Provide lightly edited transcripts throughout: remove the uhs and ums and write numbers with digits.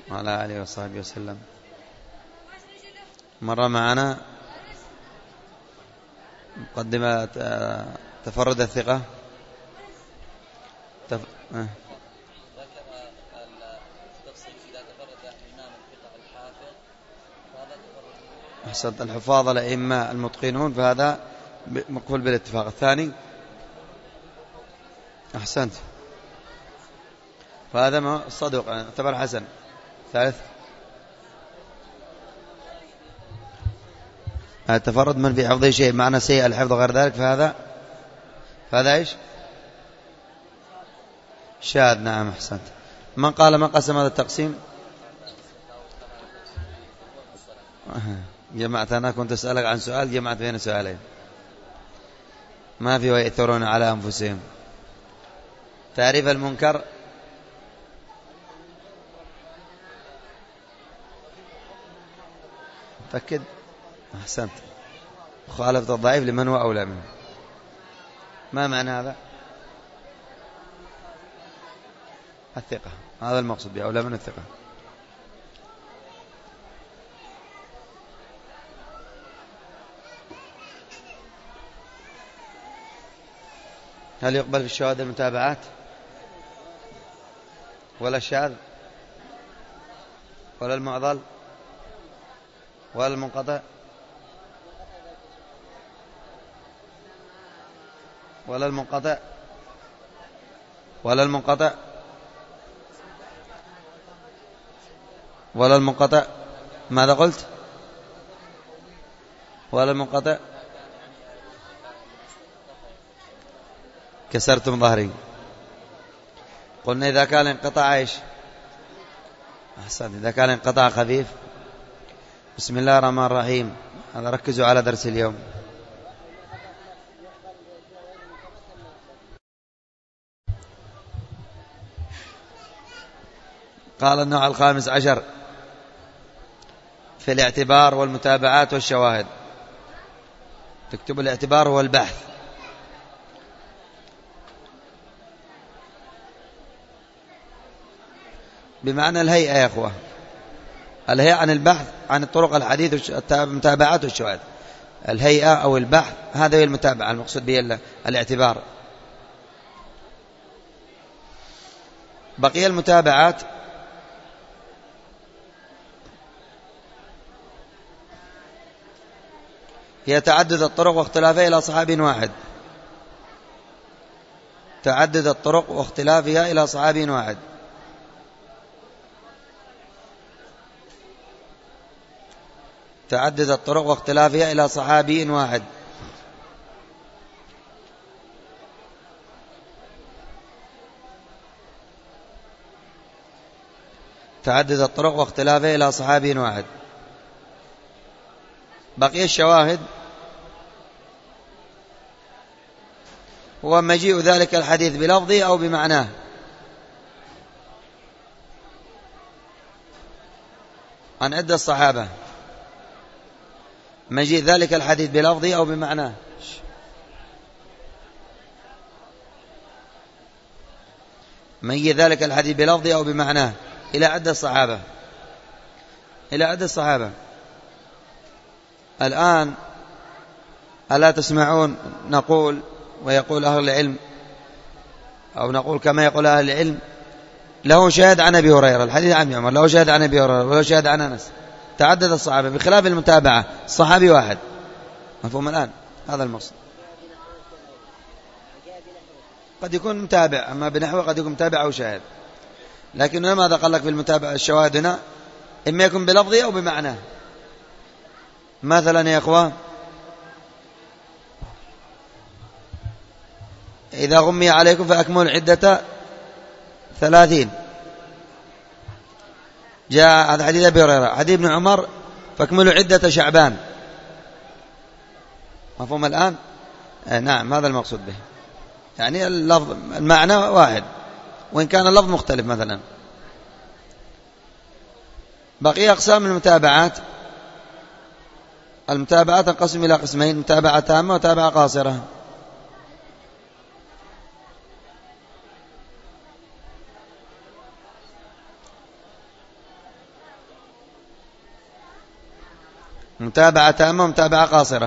وعلى آله وصحبه وسلم. مر معنا مقدمة تفرد الثقة. ذكر التفصيل إذا تفرد الإمام الثقة الحافظ فهذا تفرد. أحسنت. الحفاظ الأئمة المتقنون فهذا مقبول بالاتفاق. الثاني أحسنت، فهذا صدوق اعتبر حسن. ثالث التفرد من في حفظه شيء معنى سيء الحفظ غير ذلك فهذا إيش؟ شاذ. نعم أحسنت. من قال ما قسم هذا التقسيم؟ جمعت. أنا كنت أسألك عن سؤال جمعت بين سؤالين. ما في ويأثرون على أنفسهم. تعريف المنكر. تأكد. أحسنت. مخالفة الضعيف لمن هو أولى منه. ما معنى هذا؟ الثقة، هذا المقصود بأولى من الثقة. هل يقبل في الشواهد المتابعات ولا الشاذ ولا المعضل ولا المنقطع ولا المنقطع ولا المنقطع ولا المنقطع؟ ماذا قلت؟ ولا المنقطع؟ كسرتم ظهري. قلنا إذا كان انقطاع إيش؟ أحسن. إذا كان انقطاع خفيف. بسم الله الرحمن الرحيم. هذا ركزوا على درس اليوم. قال النوع الخامس عشر في الاعتبار والمتابعات والشواهد. تكتب الاعتبار هو البحث. بمعنى الهيئة يا أخوة. الهيئة عن البحث عن الطرق الحديث والمتابعات والشواهد. الهيئة أو البحث هذا هي المتابعة المقصود به الاعتبار. بقي المتابعات هي تعدد الطرق واختلافها إلى صحابي واحد. تعدد الطرق واختلافها إلى صحابي واحد. تعدد الطرق واختلافها إلى صحابي واحد. تعدد الطرق واختلافها إلى صحابي واحد. بقي الشواهد هو مجيء ذلك الحديث بلفظه أو بمعناه. عن عدة الصحابة مجيء ذلك الحديث بلفظه أو بمعناه. مجيء ذلك الحديث بلفظه أو بمعناه إلى عدة الصحابة. إلى عدة الصحابة. الآن ألا تسمعون نقول ويقول أهل العلم أو نقول كما يقول أهل العلم له شاهد عن أبي هريرة. الحديث عن عمر له شاهد عن أبي هريرة وله شاهد عن أنس. تعدد الصحابة بخلاف المتابعة الصحابي واحد. مفهوم الآن؟ هذا المقصد. قد يكون متابع أما بنحو قد يكون متابع أو شاهد. لكن ماذا قال لك في المتابعة الشواهد هنا؟ إما يكون بلفظه أو بمعناه. مثلا يا أخوان إذا غمي عليكم فأكملوا العدة 30. جاء هذا حديث أبي هريرة. حديث ابن عمر فأكملوا عدة شعبان. مفهوم الآن؟ نعم هذا المقصود به. يعني اللفظ المعنى واحد وإن كان اللفظ مختلف. مثلا بقي أقسام المتابعات. المتابعات تنقسم إلى قسمين: متابعة تامة ومتابعة قاصرة. متابعة تامة ومتابعة قاصرة.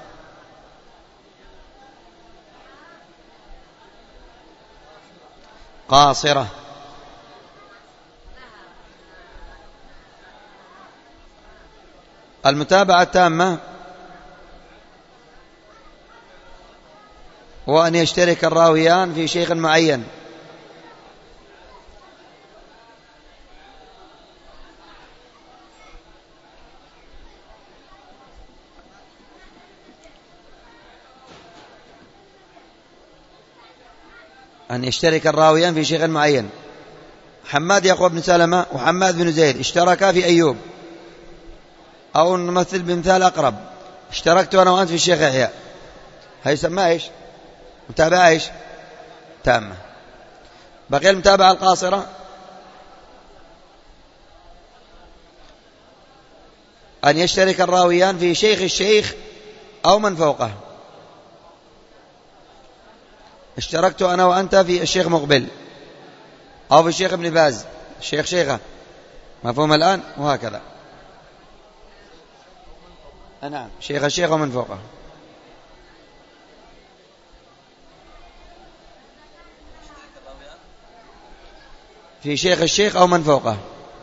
قاصرة. المتابعة التامة هو أن يشترك الراويان في شيخ معين، أن يشترك الراويان في شيخ معين. حماد يعقوب بن سلمة وحماد بن زيد اشتركا في أيوب، أو نمثل بمثال أقرب، اشتركت أنا وأنت في الشيخ يحيى، هيسمى إيش؟ متابعة إيش؟ تامة. بقي المتابعة القاصرة أن يشترك الراويان في شيخ الشيخ أو من فوقه. اشتركت أنا وأنت في الشيخ مقبل أو في الشيخ ابن باز، الشيخ شيخة، مفهوم الآن؟ وهكذا. نعم، شيخ الشيخ ومن فوقه. في شيخ الشيخ أو من فوقه.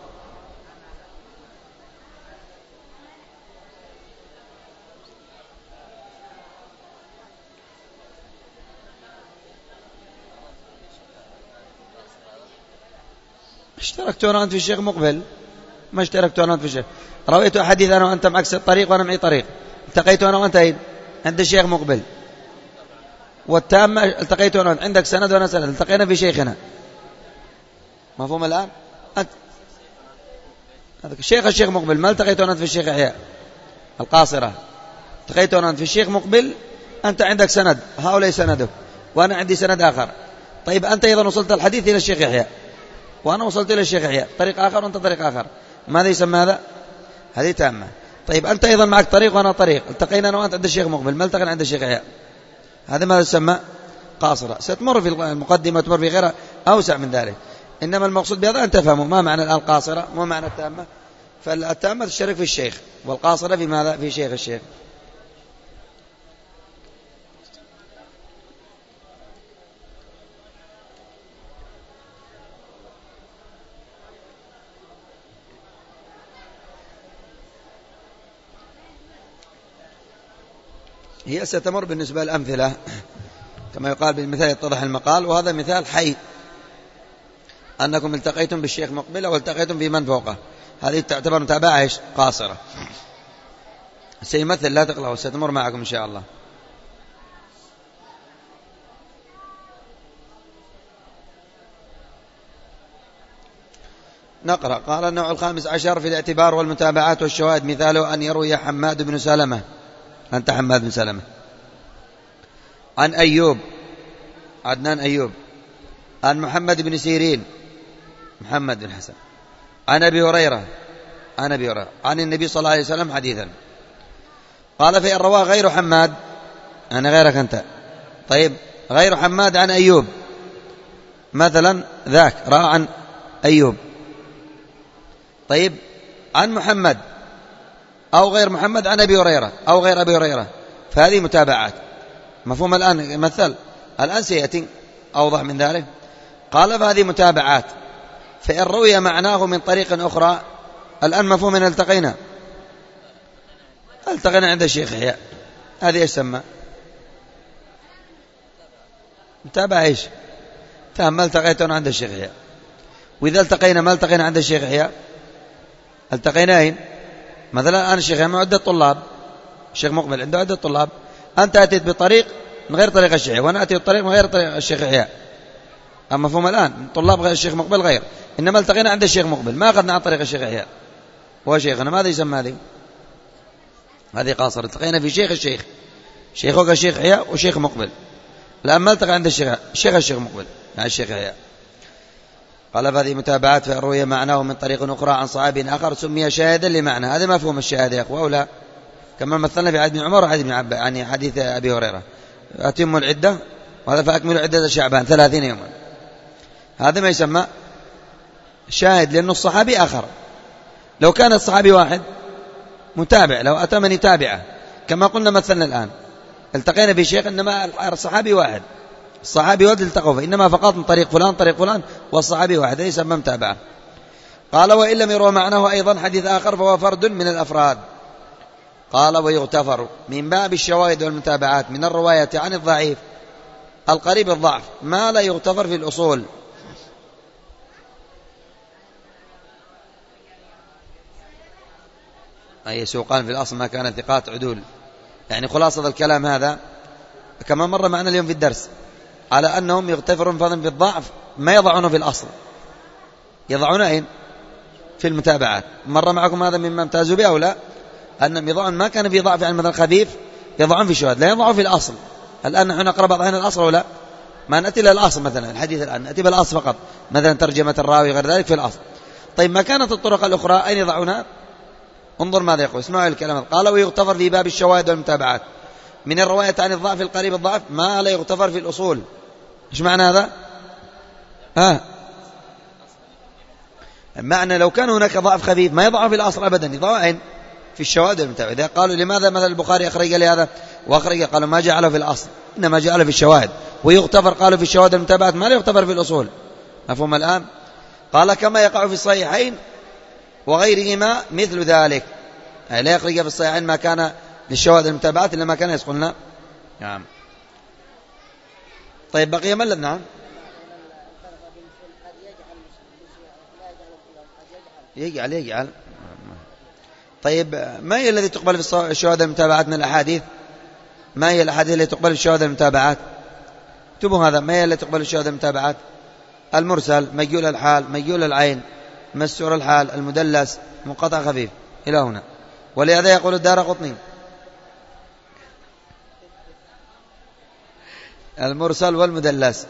اشتركت أنا وأنت في الشيخ مقبل، ما اشتركت أنا وأنت في الشيخ. رويت حديث أنا وأنت معك طريق وأنا معي طريق، التقيت أنا وأنت عند الشيخ مقبل. والتامة التقيت أنا وأنت عندك سند وأنا سند، التقينا في شيخنا، مفهوم الآن؟ أنت شيخ الشيخ مقبل، ما التقيت أنا وأنت في الشيخ يحيى القاصرة، التقيت أنا وأنت في الشيخ مقبل، أنت عندك سند، هؤلاء سنده وأنا عندي سند آخر. طيب أنت إذا وصلت الحديث إلى الشيخ يحيى وأنا وصلت إلى الشيخ يحيى، طريق آخر وأنت طريق آخر، ماذا يسمى هذا؟ هذه تامة. طيب أنت أيضا معك طريق وأنا طريق، التقينا أنا وأنت عند الشيخ مقبل، ما التقينا عند الشيخ يحيى، هذا ماذا يسمى؟ قاصرة. ستمر في المقدمة، تمر في غيرها أوسع من ذلك، إنما المقصود بهذا أن تفهموا ما معنى الآن القاصرة وما معنى التامة. فالتامة تشترك في الشيخ، والقاصرة في ماذا؟ في شيخ الشيخ. هي ستمر بالنسبة للأمثلة كما يقال بالمثال يتضح المقال، وهذا مثال حي، أنكم التقيتم بالشيخ مقبل والتقيتم في من فوقه، هذه تعتبر متابعة قاصرة. سيمثل، لا تقلقوا، ستمر معكم إن شاء الله. نقرأ. قال النوع 15 في الاعتبار والمتابعات والشواهد، مثاله أن يروي حماد بن سلمة، أنت حماد بن سلمة، عن أيوب، عدنان أيوب، عن محمد بن سيرين، محمد بن حسن، عن أبي هريرة، عن أبي هريرة عن النبي صلى الله عليه وسلم حديثا. قال فإن رواه غير حماد، أنا غيرك أنت، طيب غير حماد عن أيوب، مثلا ذاك رأى عن أيوب، طيب عن محمد أو غير محمد عن أبي هريرة أو غير أبي هريرة، فهذه متابعات. مفهوم الآن؟ مثل الآن سيأتي أوضح من ذلك. قال فهذه متابعات، فإن روي معناه من طريق أخرى، الآن مفهوم أن التقينا عند الشيخ يحيى، هذه يسمى متابعة. إيش؟ ما التقيتنا عند الشيخ يحيى، وإذا التقينا ما التقينا عند الشيخ يحيى، التقيناين. مثلا أنا الشيخ يحيى عدة طلاب، الشيخ مقبل عنده عدة طلاب، أنت أتيت بطريق من غير طريق الشيخ يحيى، وأنا أتيت بطريق من غير طريق الشيخ يحيى، أما مفهوم الآن؟ طلاب غير الشيخ مقبل غير، إنما التقينا عند الشيخ مقبل، ما أخذنا عن طريق الشيخ يحيى هو شيخنا، ماذا يسمى هذه قاصرة. التقينا في شيخ الشيخ، شيخك الشيخ يحيى وشيخ مقبل، الآن ما التقى عند الشيخ مقبل مع الشيخ يحيى. قال فهذه متابعات، فإن روي معناه من طريق أخرى عن صحابي آخر سمي شاهدا لمعنى. هذا مفهوم الشهادة يا أخوة، ولا كما مثلنا في عبد بن عمر وعبد بن عباس، يعني حديث أبي هريرة أتم العدة وهذا فأكملوا عدة شعبان 30 يوما، هذا ما يسمى شاهد، لأنه الصحابي آخر. لو كان الصحابي واحد متابع، لو أتمني تابعة، كما قلنا مثلا الآن التقينا بشيخ إنما الصحابي واحد، الصحابي واحد التقوا، فإنما فقط من طريق فلان طريق فلان والصحابي واحد، ليس من متابعة. قال وإن لم يروى معناه أيضا حديث آخر فهو فرد من الأفراد. قال ويغتفر من باب الشواهد والمتابعات من الرواية عن الضعيف القريب الضعف ما لا يغتفر في الأصول. أي سوقان في الأصل ما كان ثقات عدول. يعني خلاصة الكلام هذا كما مر معنا اليوم في الدرس على أنهم يغتفرون فضلا في الضعف ما يضعونه في الأصل، يضعونه أين؟ في المتابعات. مر معكم هذا مما امتازوا به أو لا؟ أنهم يضعون ما كان في ضعف، يعني مثلا خفيف يضعون في الشهاد، لا يضعون في الأصل. الآن نحن نقرأ بعض أحيان الأصل ولا ما نأتي إلى الأصل، مثلا الحديث الآن نأتي بالأصل فقط، مثلا ترجمة الراوي غير ذلك في الأصل. طيب ما كانت الطرق الأخرى أين يضعونها؟ انظر ماذا يقول، اسمعوا الكلام. قال ويغتفر في باب الشواهد والمتابعات من الرواية عن الضعف القريب الضعف ما لا يغتفر في الأصول. ايش معنى هذا؟ معنى لو كان هناك ضعف خفيف ما يضعه في الأصل أبدا، يضعه في الشواهد والمتابعات. إذا قالوا لماذا مثلا البخاري أخرج لهذا وأخرج، قالوا ما جعله في الأصل إنما جعله في الشواهد، ويغتفر قالوا في الشواهد والمتابعات ما لا يغتفر في الأصول. مفهوم الآن؟ قال كما يقع في الصحيحين وغيرهما مثل ذلك، يعني لا يخرج في الصحيحين ما كان للشواهد والمتابعات إلا ما كان يسقلنا. نعم. طيب بقي ملل. نعم يجعل. طيب ما هي الذي تقبل في الشواهد والمتابعات من الأحاديث؟ ما هي الأحاديث التي تقبل في الشواهد والمتابعات؟ اكتبوا هذا. ما هي التي تقبل في الشواهد والمتابعات؟ المرسل، مجهول الحال، مجهول العين، مستور الحال، المدلس، منقطع خفيف إلى هنا. ولهذا يقول الدارقطني المرسل والمدلس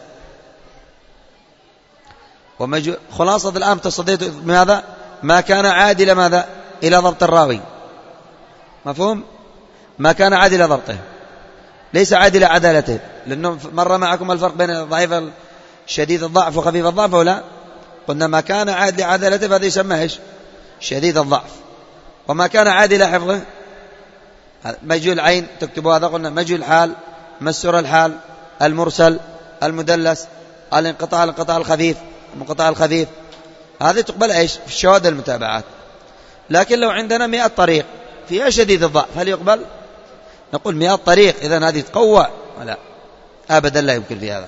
خلاصة الآن تصديت بماذا؟ ما كان عادل ماذا؟ إلى ضبط الراوي. مفهوم؟ ما كان عادل ضبطه، ليس عادل عدالته، لأنه مر معكم الفرق بين الضعيف شديد الضعف وخفيف الضعف ولا؟ قلنا ما كان عادل عدالته فهذا يسمى إيش؟ شديد الضعف. وما كان عادل حفظه مجهول العين، تكتبوا هذا. قلنا مجهول الحال، مستور الحال، المرسل، المدلس، الانقطاع الخفيف، المنقطع الخفيف، هذه تقبل إيش؟ في الشواهد المتابعات. لكن لو عندنا 100 طريق فيها شديد الضعف هل يقبل؟ نقول 100 طريق إذن هذه تقوى ولا؟ أبدا لا يمكن في هذا.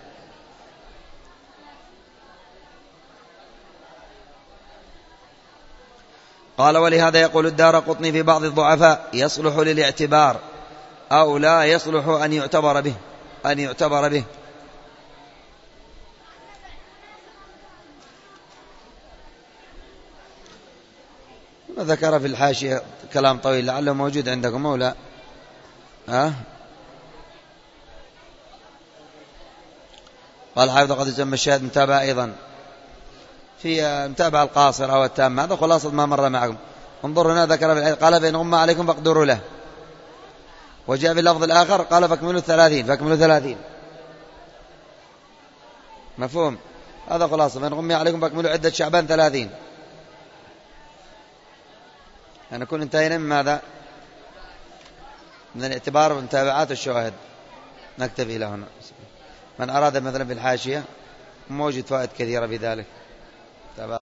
قال ولهذا يقول الدارقطني في بعض الضعفاء يصلح للاعتبار أو لا يصلح أن يعتبر به. ذكر في الحاشية كلام طويل لعله موجود عندكم أو لا. قال حافظ قد يسمى الشاهد متابعة أيضا في متابعة القاصر أو التام. هذا خلاصة ما مر معكم. انظر هنا ذكر في الآية قال فإن غم عليكم فاقدروا له. وجاء في اللفظ الآخر قال فاكملوا 30. مفهوم؟ هذا خلاصة فإن غم عليكم فاكملوا عدة شعبان 30. نكون انتهينا من ماذا؟ من الاعتبار والمتابعات والشواهد. نكتفي إلى هنا. من أراد مثلا في الحاشية موجود فوائد كثيرة في ذلك.